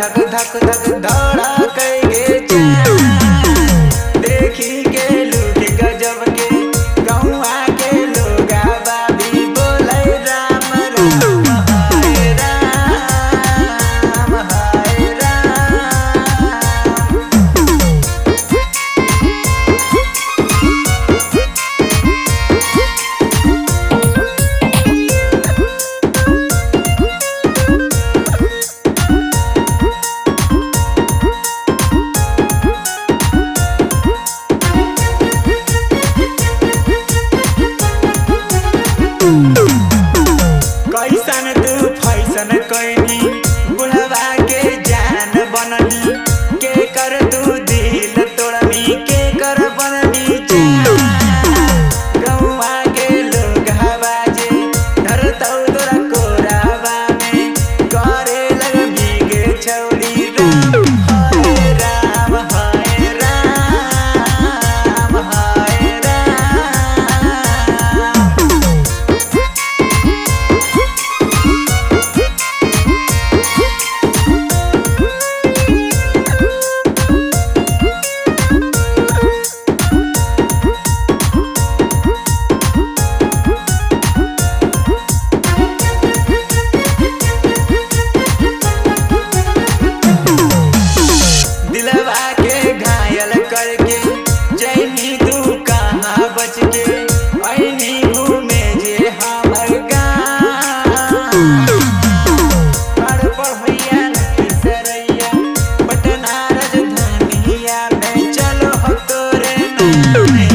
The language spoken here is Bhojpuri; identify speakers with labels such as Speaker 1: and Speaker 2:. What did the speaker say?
Speaker 1: धक धक धक धड़कै गे चाँद। देखी के लूट गजब के गौआ के लोगावा भी बोलै राम राम हाय राम हाय राम। कैसन तू फैसन कैनी बुढ़वा के जान बननी के कर तू दिल तोड़नी के कर बननी जान। गौआ के लोग हवा जे धरतौ तोरा कोरावा में करे लग भीगे छौरी राम हाय राम हाय राम। दिलवा के घायल करके जैनी तू कहाँ बच के ऐनी घूमे जे हमर गाँव। पढ़ पढ़ैया सरैया पटना राजधानिया में चलो हो तोरे नाम।